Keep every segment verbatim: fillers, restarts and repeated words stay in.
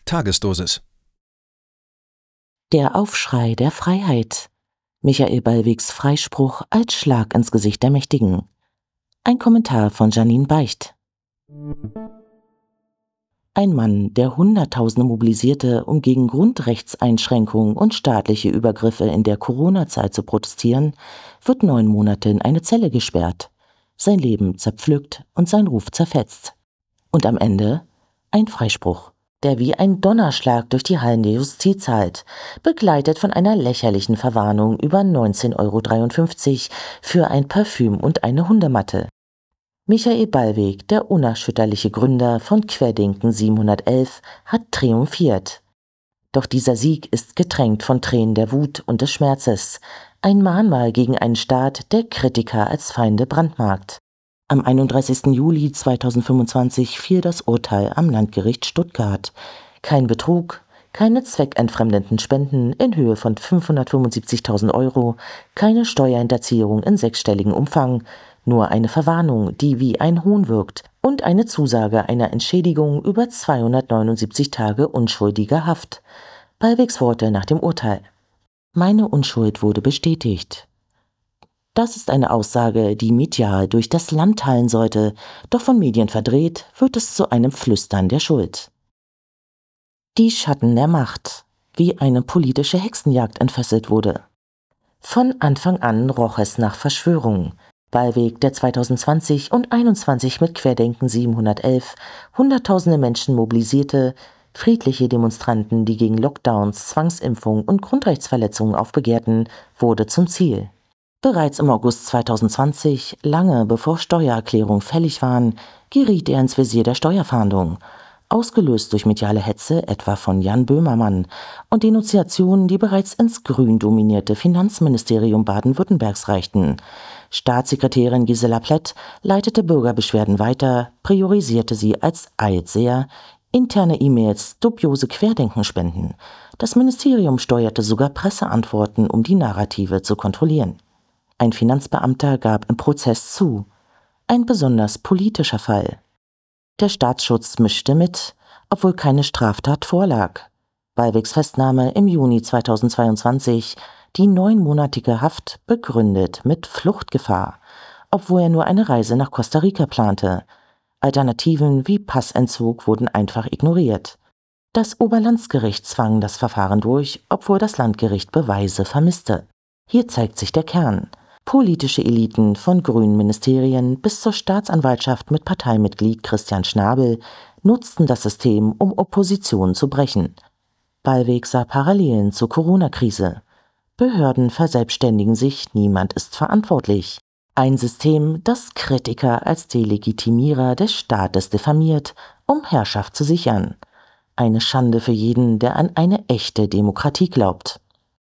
Tagesdosis. Der Aufschrei der Freiheit. Michael Ballwegs Freispruch als Schlag ins Gesicht der Mächtigen. Ein Kommentar von Janine Beicht. Ein Mann, der Hunderttausende mobilisierte, um gegen Grundrechtseinschränkungen und staatliche Übergriffe in der Corona-Zeit zu protestieren, wird neun Monate in eine Zelle gesperrt. Sein Leben zerpflückt und sein Ruf zerfetzt. Und am Ende ein Freispruch, der wie ein Donnerschlag durch die Hallen der Justiz hallt, begleitet von einer lächerlichen Verwarnung über neunzehn Euro dreiundfünfzig für ein Parfüm und eine Hundematte. Michael Ballweg, der unerschütterliche Gründer von Querdenken siebenhundertelf, hat triumphiert. Doch dieser Sieg ist getränkt von Tränen der Wut und des Schmerzes, ein Mahnmal gegen einen Staat, der Kritiker als Feinde brandmarkt. Am einunddreißigsten Juli zweitausendfünfundzwanzig fiel das Urteil am Landgericht Stuttgart. Kein Betrug, keine zweckentfremdenden Spenden in Höhe von fünfhundertfünfundsiebzigtausend Euro, keine Steuerhinterziehung in sechsstelligem Umfang, nur eine Verwarnung, die wie ein Hohn wirkt, und eine Zusage einer Entschädigung über zweihundertneunundsiebzig Tage unschuldiger Haft. Ballwegs Worte nach dem Urteil. Meine Unschuld wurde bestätigt. Das ist eine Aussage, die medial durch das Land hallen sollte, doch von Medien verdreht, wird es zu einem Flüstern der Schuld. Die Schatten der Macht, wie eine politische Hexenjagd entfesselt wurde. Von Anfang an roch es nach Verschwörung. Ballweg, der zweitausendzwanzig und einundzwanzig mit Querdenken siebenhundertelf Hunderttausende Menschen mobilisierte, friedliche Demonstranten, die gegen Lockdowns, Zwangsimpfungen und Grundrechtsverletzungen aufbegehrten, wurde zum Ziel. Bereits im August zweitausendzwanzig, lange bevor Steuererklärungen fällig waren, geriet er ins Visier der Steuerfahndung, ausgelöst durch mediale Hetze etwa von Jan Böhmermann und Denunziationen, die bereits ins grün dominierte Finanzministerium Baden-Württembergs reichten. Staatssekretärin Gisela Plätt leitete Bürgerbeschwerden weiter, priorisierte sie als Eilseher, interne E-Mails, dubiose Querdenkenspenden. Das Ministerium steuerte sogar Presseantworten, um die Narrative zu kontrollieren. Ein Finanzbeamter gab im Prozess zu. Ein besonders politischer Fall. Der Staatsschutz mischte mit, obwohl keine Straftat vorlag. Ballwegs Festnahme im Juni zweitausendzweiundzwanzig, die neunmonatige Haft begründet mit Fluchtgefahr, obwohl er nur eine Reise nach Costa Rica plante. Alternativen wie Passentzug wurden einfach ignoriert. Das Oberlandesgericht zwang das Verfahren durch, obwohl das Landgericht Beweise vermisste. Hier zeigt sich der Kern. Politische Eliten von grünen Ministerien bis zur Staatsanwaltschaft mit Parteimitglied Christian Schnabel nutzten das System, um Opposition zu brechen. Ballweg sah Parallelen zur Corona-Krise. Behörden verselbstständigen sich, niemand ist verantwortlich. Ein System, das Kritiker als Delegitimierer des Staates diffamiert, um Herrschaft zu sichern. Eine Schande für jeden, der an eine echte Demokratie glaubt.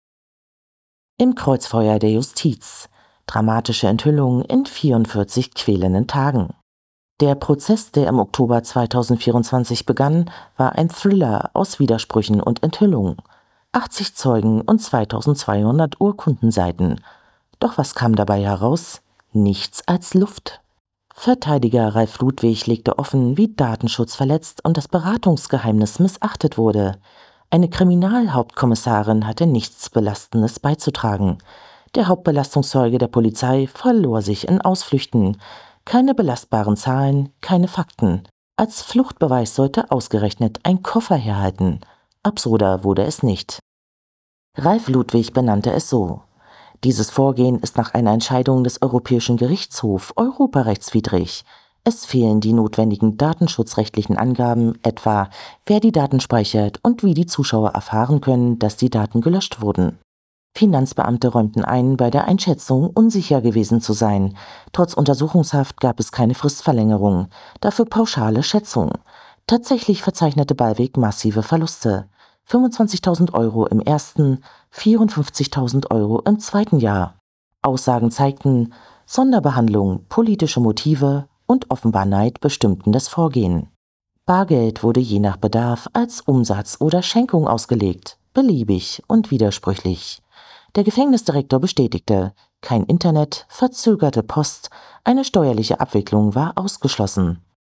Im Kreuzfeuer der Justiz. Dramatische Enthüllungen in vierundvierzig quälenden Tagen. Der Prozess, der im Oktober zweitausendvierundzwanzig begann, war ein Thriller aus Widersprüchen und Enthüllungen. achtzig Zeugen und zweitausendzweihundert Urkundenseiten. Doch was kam dabei heraus? Nichts als Luft. Verteidiger Ralf Ludwig legte offen, wie Datenschutz verletzt und das Beratungsgeheimnis missachtet wurde. Eine Kriminalhauptkommissarin hatte nichts Belastendes beizutragen. Der Hauptbelastungszeuge der Polizei verlor sich in Ausflüchten. Keine belastbaren Zahlen, keine Fakten. Als Fluchtbeweis sollte ausgerechnet ein Koffer herhalten. Absurder wurde es nicht. Ralf Ludwig benannte es so: Dieses Vorgehen ist nach einer Entscheidung des Europäischen Gerichtshofs europarechtswidrig. Es fehlen die notwendigen datenschutzrechtlichen Angaben, etwa wer die Daten speichert und wie die Zuschauer erfahren können, dass die Daten gelöscht wurden. Finanzbeamte räumten ein, bei der Einschätzung unsicher gewesen zu sein. Trotz Untersuchungshaft gab es keine Fristverlängerung, dafür pauschale Schätzung. Tatsächlich verzeichnete Ballweg massive Verluste. fünfundzwanzigtausend Euro im ersten, vierundfünfzigtausend Euro im zweiten Jahr. Aussagen zeigten, Sonderbehandlung, politische Motive und offenbar Neid bestimmten das Vorgehen. Bargeld wurde je nach Bedarf als Umsatz oder Schenkung ausgelegt, beliebig und widersprüchlich. Der Gefängnisdirektor bestätigte, kein Internet, verzögerte Post, eine steuerliche Abwicklung war ausgeschlossen.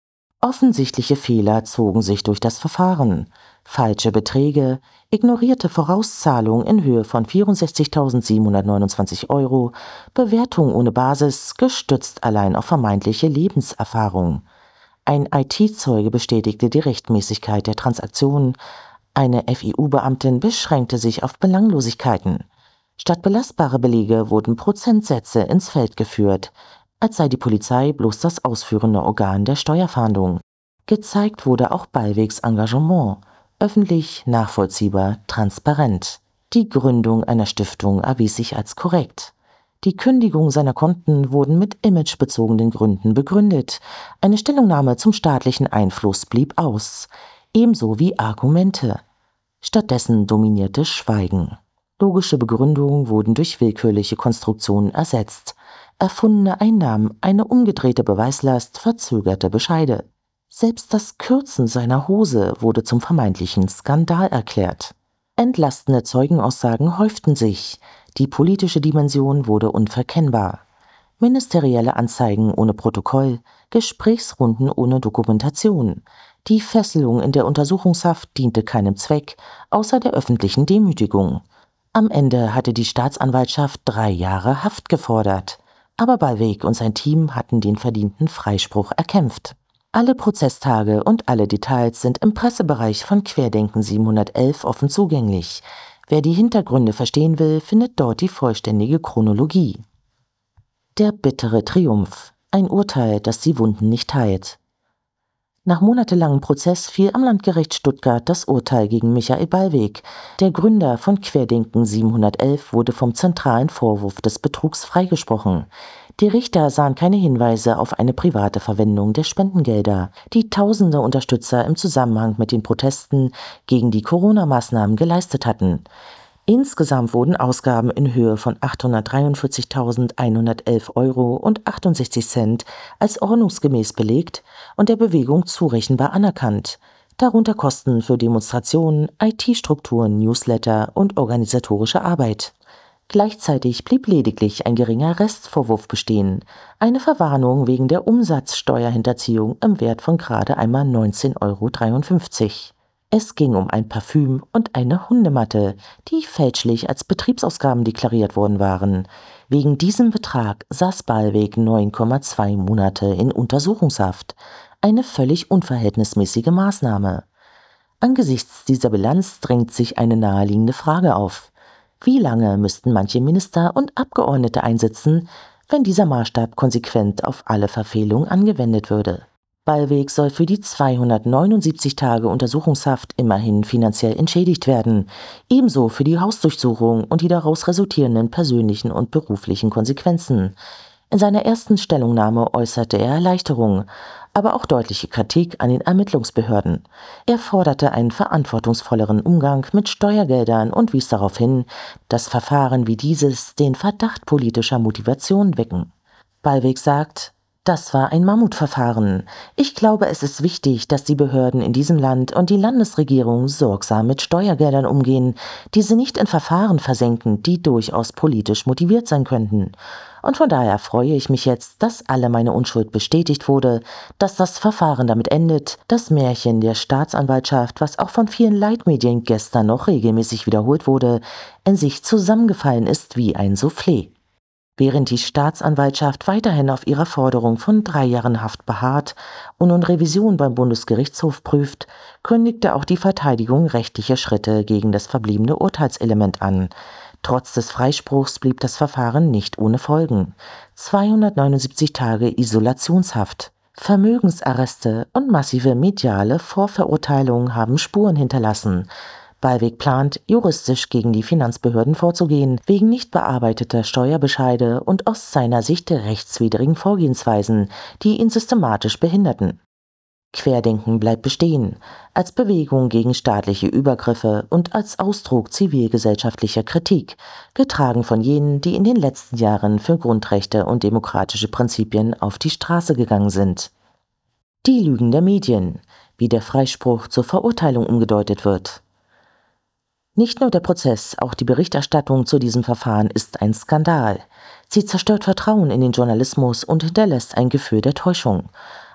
Offensichtliche Fehler zogen sich durch das Verfahren. Falsche Beträge, ignorierte Vorauszahlung in Höhe von vierundsechzigtausendsiebenhundertneunundzwanzig Euro, Bewertung ohne Basis, gestützt allein auf vermeintliche Lebenserfahrung. Ein I T-Zeuge bestätigte die Rechtmäßigkeit der Transaktionen, eine F I U-Beamtin beschränkte sich auf Belanglosigkeiten. Statt belastbare Belege wurden Prozentsätze ins Feld geführt, als sei die Polizei bloß das ausführende Organ der Steuerfahndung. Gezeigt wurde auch Ballwegs Engagement, öffentlich, nachvollziehbar, transparent. Die Gründung einer Stiftung erwies sich als korrekt. Die Kündigung seiner Konten wurden mit imagebezogenen Gründen begründet. Eine Stellungnahme zum staatlichen Einfluss blieb aus, ebenso wie Argumente. Stattdessen dominierte Schweigen. Logische Begründungen wurden durch willkürliche Konstruktionen ersetzt. Erfundene Einnahmen, eine umgedrehte Beweislast, verzögerte Bescheide. Selbst das Kürzen seiner Hose wurde zum vermeintlichen Skandal erklärt. Entlastende Zeugenaussagen häuften sich. Die politische Dimension wurde unverkennbar. Ministerielle Anzeigen ohne Protokoll, Gesprächsrunden ohne Dokumentation. Die Fesselung in der Untersuchungshaft diente keinem Zweck, außer der öffentlichen Demütigung. Am Ende hatte die Staatsanwaltschaft drei Jahre Haft gefordert. Aber Ballweg und sein Team hatten den verdienten Freispruch erkämpft. Alle Prozesstage und alle Details sind im Pressebereich von Querdenken siebenhundertelf offen zugänglich. Wer die Hintergründe verstehen will, findet dort die vollständige Chronologie. Der bittere Triumph. Ein Urteil, das die Wunden nicht heilt. Nach monatelangem Prozess fiel am Landgericht Stuttgart das Urteil gegen Michael Ballweg. Der Gründer von Querdenken siebenhundertelf wurde vom zentralen Vorwurf des Betrugs freigesprochen. Die Richter sahen keine Hinweise auf eine private Verwendung der Spendengelder, die tausende Unterstützer im Zusammenhang mit den Protesten gegen die Corona-Maßnahmen geleistet hatten. Insgesamt wurden Ausgaben in Höhe von achthundertdreiundvierzigtausendeinhundertelf Euro und achtundsechzig Cent als ordnungsgemäß belegt und der Bewegung zurechenbar anerkannt, darunter Kosten für Demonstrationen, I T-Strukturen, Newsletter und organisatorische Arbeit. Gleichzeitig blieb lediglich ein geringer Restvorwurf bestehen, eine Verwarnung wegen der Umsatzsteuerhinterziehung im Wert von gerade einmal neunzehn Euro dreiundfünfzig. Es ging um ein Parfüm und eine Hundematte, die fälschlich als Betriebsausgaben deklariert worden waren. Wegen diesem Betrag saß Ballweg neun Komma zwei Monate in Untersuchungshaft, eine völlig unverhältnismäßige Maßnahme. Angesichts dieser Bilanz drängt sich eine naheliegende Frage auf. Wie lange müssten manche Minister und Abgeordnete einsitzen, wenn dieser Maßstab konsequent auf alle Verfehlungen angewendet würde? Ballweg soll für die zweihundertneunundsiebzig Tage Untersuchungshaft immerhin finanziell entschädigt werden, ebenso für die Hausdurchsuchung und die daraus resultierenden persönlichen und beruflichen Konsequenzen. In seiner ersten Stellungnahme äußerte er Erleichterung, aber auch deutliche Kritik an den Ermittlungsbehörden. Er forderte einen verantwortungsvolleren Umgang mit Steuergeldern und wies darauf hin, dass Verfahren wie dieses den Verdacht politischer Motivation wecken. Ballweg sagt: Das war ein Mammutverfahren. Ich glaube, es ist wichtig, dass die Behörden in diesem Land und die Landesregierung sorgsam mit Steuergeldern umgehen, diese nicht in Verfahren versenken, die durchaus politisch motiviert sein könnten. Und von daher freue ich mich jetzt, dass alle meine Unschuld bestätigt wurde, dass das Verfahren damit endet, das Märchen der Staatsanwaltschaft, was auch von vielen Leitmedien gestern noch regelmäßig wiederholt wurde, in sich zusammengefallen ist wie ein Soufflé. Während die Staatsanwaltschaft weiterhin auf ihrer Forderung von drei Jahren Haft beharrt und nun Revision beim Bundesgerichtshof prüft, kündigte auch die Verteidigung rechtliche Schritte gegen das verbliebene Urteilselement an. Trotz des Freispruchs blieb das Verfahren nicht ohne Folgen. zweihundertneunundsiebzig Tage Isolationshaft, Vermögensarreste und massive mediale Vorverurteilungen haben Spuren hinterlassen. Ballweg plant, juristisch gegen die Finanzbehörden vorzugehen, wegen nicht bearbeiteter Steuerbescheide und aus seiner Sicht rechtswidrigen Vorgehensweisen, die ihn systematisch behinderten. Querdenken bleibt bestehen, als Bewegung gegen staatliche Übergriffe und als Ausdruck zivilgesellschaftlicher Kritik, getragen von jenen, die in den letzten Jahren für Grundrechte und demokratische Prinzipien auf die Straße gegangen sind. Die Lügen der Medien, wie der Freispruch zur Verurteilung umgedeutet wird. Nicht nur der Prozess, auch die Berichterstattung zu diesem Verfahren ist ein Skandal. Sie zerstört Vertrauen in den Journalismus und hinterlässt ein Gefühl der Täuschung.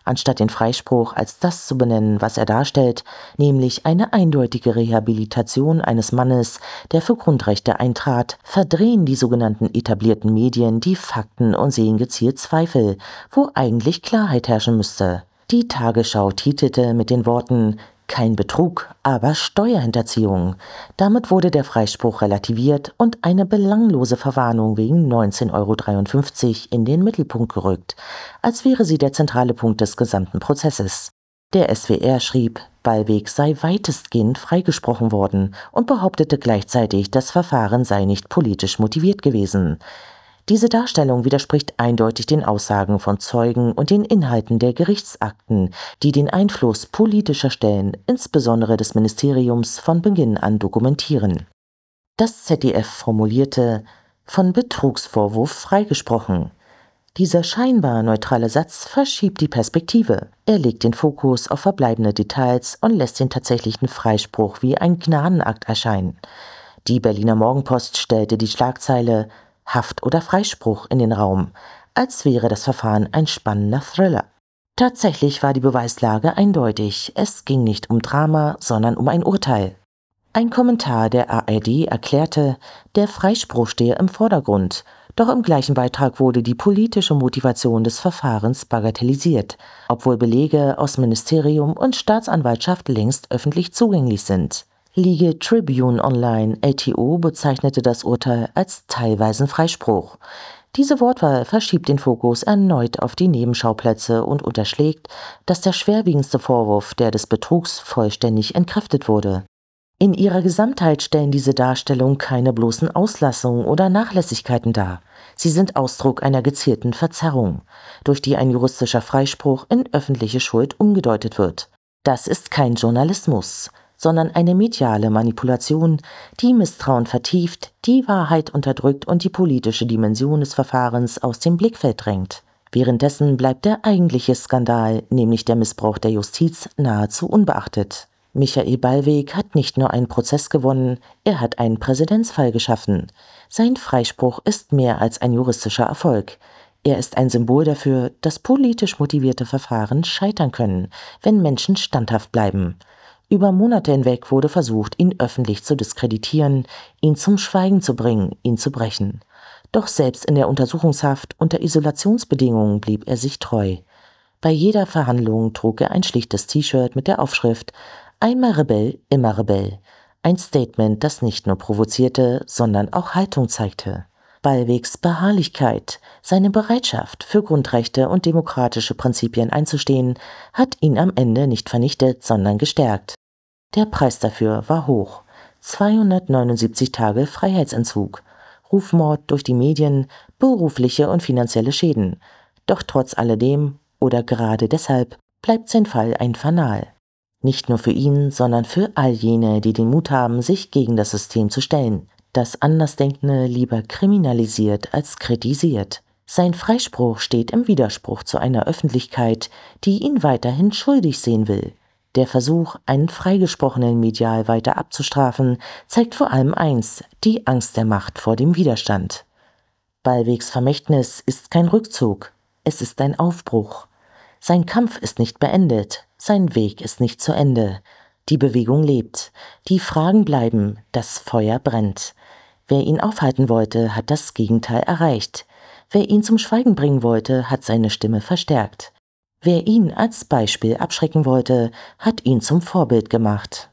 anstatt den Freispruch als das zu benennen, was er darstellt, nämlich eine eindeutige Rehabilitation eines Mannes, der für Grundrechte eintrat, verdrehen die sogenannten etablierten Medien die Fakten und sehen gezielt Zweifel, wo eigentlich Klarheit herrschen müsste. Die Tagesschau titelte mit den Worten „Kein Betrug, aber Steuerhinterziehung". Damit wurde der Freispruch relativiert und eine belanglose Verwarnung wegen neunzehn Euro dreiundfünfzig in den Mittelpunkt gerückt, als wäre sie der zentrale Punkt des gesamten Prozesses. Der S W R schrieb, Ballweg sei weitestgehend freigesprochen worden und behauptete gleichzeitig, das Verfahren sei nicht politisch motiviert gewesen. Diese Darstellung widerspricht eindeutig den Aussagen von Zeugen und den Inhalten der Gerichtsakten, die den Einfluss politischer Stellen, insbesondere des Ministeriums, von Beginn an dokumentieren. Das Z D F formulierte: „Von Betrugsvorwurf freigesprochen". Dieser scheinbar neutrale Satz verschiebt die Perspektive. Er legt den Fokus auf verbleibende Details und lässt den tatsächlichen Freispruch wie ein Gnadenakt erscheinen. Die Berliner Morgenpost stellte die Schlagzeile „Haft oder Freispruch" in den Raum, als wäre das Verfahren ein spannender Thriller. Tatsächlich war die Beweislage eindeutig. Es ging nicht um Drama, sondern um ein Urteil. Ein Kommentar der A R D erklärte, der Freispruch stehe im Vordergrund. Doch im gleichen Beitrag wurde die politische Motivation des Verfahrens bagatellisiert, obwohl Belege aus Ministerium und Staatsanwaltschaft längst öffentlich zugänglich sind. Legal Tribune Online L T O bezeichnete das Urteil als teilweisen Freispruch. Diese Wortwahl verschiebt den Fokus erneut auf die Nebenschauplätze und unterschlägt, dass der schwerwiegendste Vorwurf, der des Betrugs, vollständig entkräftet wurde. In ihrer Gesamtheit stellen diese Darstellungen keine bloßen Auslassungen oder Nachlässigkeiten dar. Sie sind Ausdruck einer gezielten Verzerrung, durch die ein juristischer Freispruch in öffentliche Schuld umgedeutet wird. Das ist kein Journalismus, sondern eine mediale Manipulation, die Misstrauen vertieft, die Wahrheit unterdrückt und die politische Dimension des Verfahrens aus dem Blickfeld drängt. Währenddessen bleibt der eigentliche Skandal, nämlich der Missbrauch der Justiz, nahezu unbeachtet. Michael Ballweg hat nicht nur einen Prozess gewonnen, er hat einen Präzedenzfall geschaffen. Sein Freispruch ist mehr als ein juristischer Erfolg. Er ist ein Symbol dafür, dass politisch motivierte Verfahren scheitern können, wenn Menschen standhaft bleiben. Über Monate hinweg wurde versucht, ihn öffentlich zu diskreditieren, ihn zum Schweigen zu bringen, ihn zu brechen. Doch selbst in der Untersuchungshaft unter Isolationsbedingungen blieb er sich treu. Bei jeder Verhandlung trug er ein schlichtes T-Shirt mit der Aufschrift „Einmal Rebell, immer Rebell". Ein Statement, das nicht nur provozierte, sondern auch Haltung zeigte. Ballwegs Beharrlichkeit, seine Bereitschaft, für Grundrechte und demokratische Prinzipien einzustehen, hat ihn am Ende nicht vernichtet, sondern gestärkt. Der Preis dafür war hoch: zweihundertneunundsiebzig Tage Freiheitsentzug, Rufmord durch die Medien, berufliche und finanzielle Schäden. Doch trotz alledem, oder gerade deshalb, bleibt sein Fall ein Fanal. Nicht nur für ihn, sondern für all jene, die den Mut haben, sich gegen das System zu stellen, das Andersdenkende lieber kriminalisiert als kritisiert. Sein Freispruch steht im Widerspruch zu einer Öffentlichkeit, die ihn weiterhin schuldig sehen will. Der Versuch, einen Freigesprochenen medial weiter abzustrafen, zeigt vor allem eins: die Angst der Macht vor dem Widerstand. Ballwegs Vermächtnis ist kein Rückzug, es ist ein Aufbruch. Sein Kampf ist nicht beendet, sein Weg ist nicht zu Ende. Die Bewegung lebt, die Fragen bleiben, das Feuer brennt. Wer ihn aufhalten wollte, hat das Gegenteil erreicht. Wer ihn zum Schweigen bringen wollte, hat seine Stimme verstärkt. Wer ihn als Beispiel abschrecken wollte, hat ihn zum Vorbild gemacht.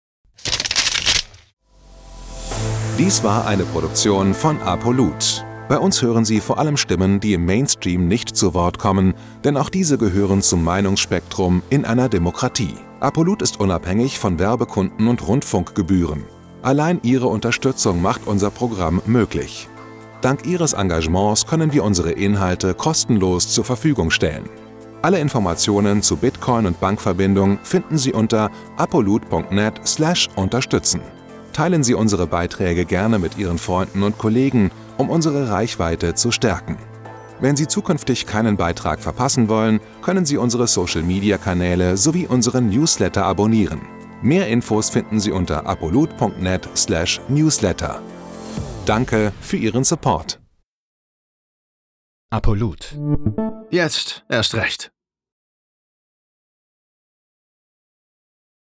Dies war eine Produktion von Apolut. Bei uns hören Sie vor allem Stimmen, die im Mainstream nicht zu Wort kommen, denn auch diese gehören zum Meinungsspektrum in einer Demokratie. Apolut ist unabhängig von Werbekunden und Rundfunkgebühren. Allein Ihre Unterstützung macht unser Programm möglich. Dank Ihres Engagements können wir unsere Inhalte kostenlos zur Verfügung stellen. Alle Informationen zu Bitcoin und Bankverbindung finden Sie unter apolut punkt net slash unterstützen. Teilen Sie unsere Beiträge gerne mit Ihren Freunden und Kollegen, um unsere Reichweite zu stärken. Wenn Sie zukünftig keinen Beitrag verpassen wollen, können Sie unsere Social-Media-Kanäle sowie unseren Newsletter abonnieren. Mehr Infos finden Sie unter apolut punkt net slash newsletter. Danke für Ihren Support. Apolut. Jetzt erst recht.